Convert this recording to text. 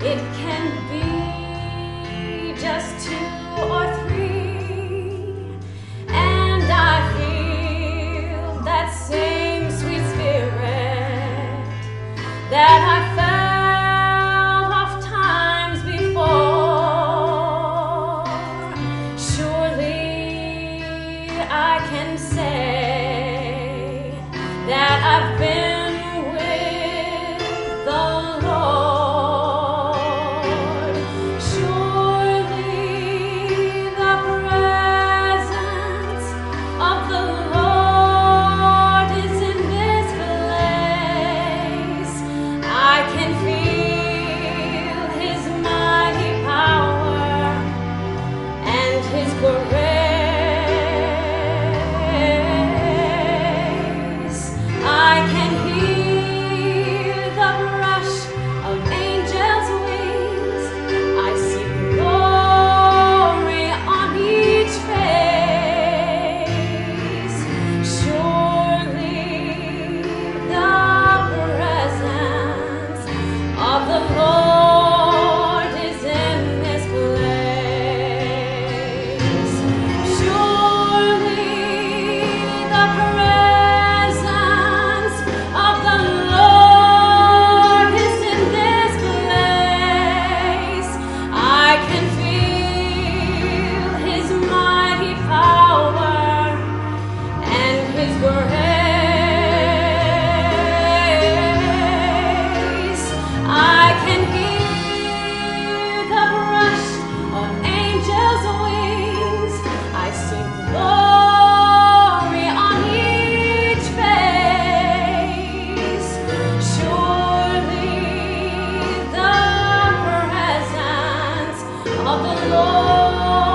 It can be just two or three, and I feel that same sweet spirit that I felt oft times before. Surely I can say that I've been with the Lord. Surely the presence of the Lord is in this place. I can feel His mighty power and His grace. I can hear the rush of angels' wings. I see glory on each face. Surely the presence of the Lord is in this place. Surely the presence of the Lord is in this place. I can feel His mighty power and His grace. I can hear the rush of angels' wings. I see glory on each face. Surely the presence of the Lord